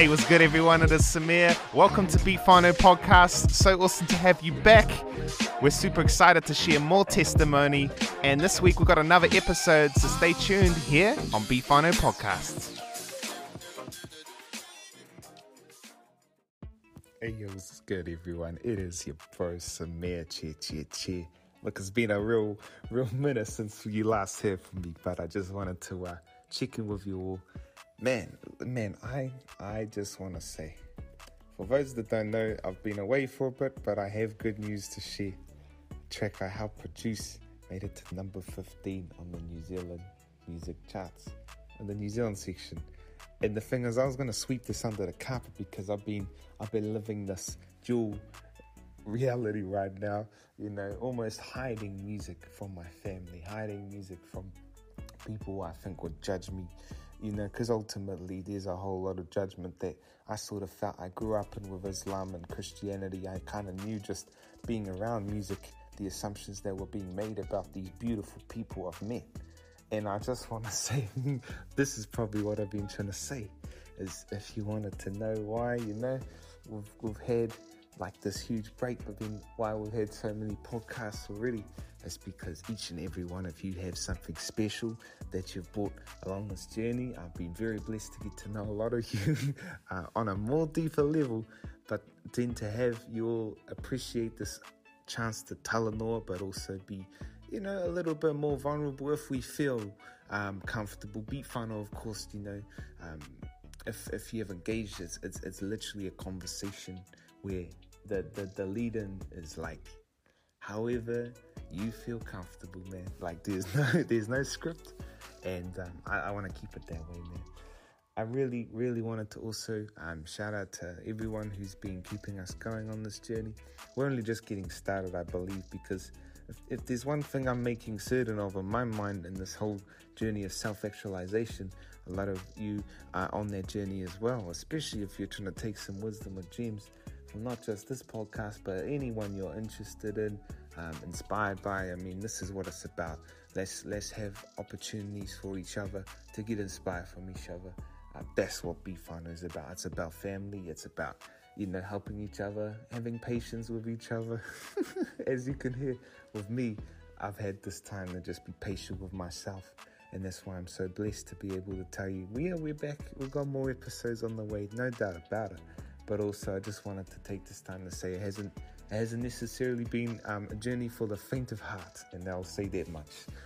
Hey, what's good, everyone? It is Samir. Welcome to Beat Whānau Podcast. So awesome to have you back. We're super excited to share more testimony. And this week we've got another episode, so stay tuned here on Beat Whānau Podcast. Hey, what's good, everyone? It is your bro, Samir. Cheer. Look, it's been a real minute since you last heard from me, but I just wanted to check in with you all. Man, I just want to say, for those that don't know, I've been away for a bit, but I have good news to share. The track I helped produce made it to number 15 on the New Zealand music charts, in the New Zealand section. And the thing is, I was going to sweep this under the carpet because I've been living this dual reality right now, almost hiding music from my family, hiding music from people I think would judge me, because ultimately there's a whole lot of judgment that I sort of felt I grew up in with Islam and Christianity. I kind of knew just being around music, the assumptions that were being made about these beautiful people I've met. And I just want to say, this is probably what I've been trying to say, is if you wanted to know why, we've had like this huge break, but then why we've had so many podcasts already, is because each and every one of you have something special that you've brought along this journey. I've been very blessed to get to know a lot of you on a more deeper level, but then to have you all appreciate this chance to talanoa, but also be, a little bit more vulnerable if we feel comfortable. Beat Whānau, of course, if you have engaged, it's literally a conversation where the lead-in is like, however you feel comfortable, man. Like there's no script, and I want to keep it that way, man. I really wanted to also shout out to everyone who's been keeping us going on this journey. We're only just getting started, I believe, because if there's one thing I'm making certain of in my mind in this whole journey of self-actualization, a lot of you are on that journey as well, especially if you're trying to take some wisdom or gems from not just this podcast, but anyone you're interested in, inspired by. I mean, this is what it's about. Let's have opportunities for each other to get inspired from each other. That's what Beat Whānau is about. It's about family. It's about, helping each other, having patience with each other. As you can hear with me, I've had this time to just be patient with myself. And that's why I'm so blessed to be able to tell you, we're back. We've got more episodes on the way, no doubt about it. But also, I just wanted to take this time to say it hasn't necessarily been a journey for the faint of heart, and I'll say that much.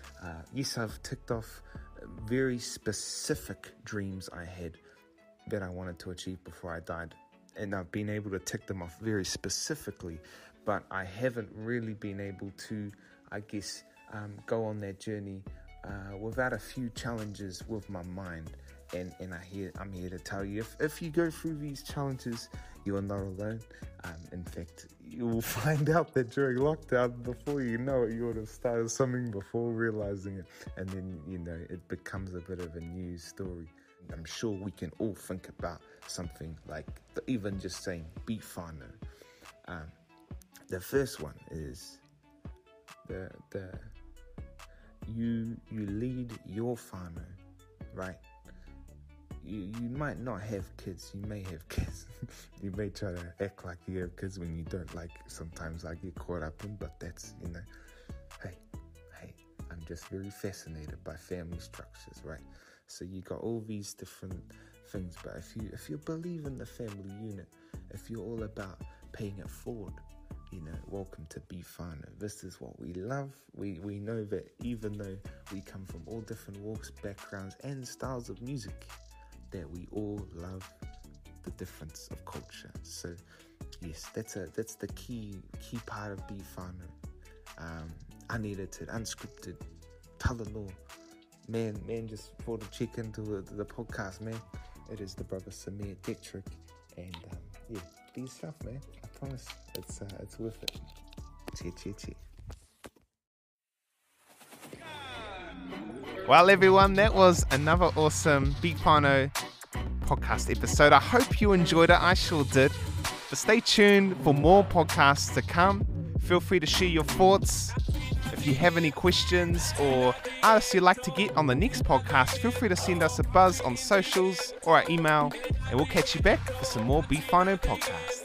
Yes, I've ticked off very specific dreams I had that I wanted to achieve before I died, and I've been able to tick them off very specifically, but I haven't really been able to, I guess, go on that journey without a few challenges with my mind. And I'm here to tell you, if you go through these challenges, you are not alone. In fact, you will find out that during lockdown, before you know it, you would have started something before realizing it. And then, it becomes a bit of a news story. I'm sure we can all think about something like even just saying Beat Whānau. The first one is you lead your whānau, right? You might not have kids. You may have kids. You may try to act like you have kids when you don't. Like sometimes I get caught up in, but that's, hey, I'm just very fascinated by family structures, right? So you got all these different things, but if you believe in the family unit, if you're all about paying it forward, welcome to Beat Whānau. This is what we love. We know that even though we come from all different walks, backgrounds, and styles of music, that we all love the difference of culture. So yes, that's the key part of Beat Whānau. Unedited, unscripted, talanoa. Man, just for the check into the podcast, man. It is the brother Samir Detrick, and be yourself, man. I promise, it's worth it. Cheer. Well, everyone, that was another awesome Beat Whānau podcast episode. I hope you enjoyed it. I sure did. But stay tuned for more podcasts to come. Feel free to share your thoughts. If you have any questions or artists you'd like to get on the next podcast, feel free to send us a buzz on socials or our email, and we'll catch you back for some more Be Fino podcasts.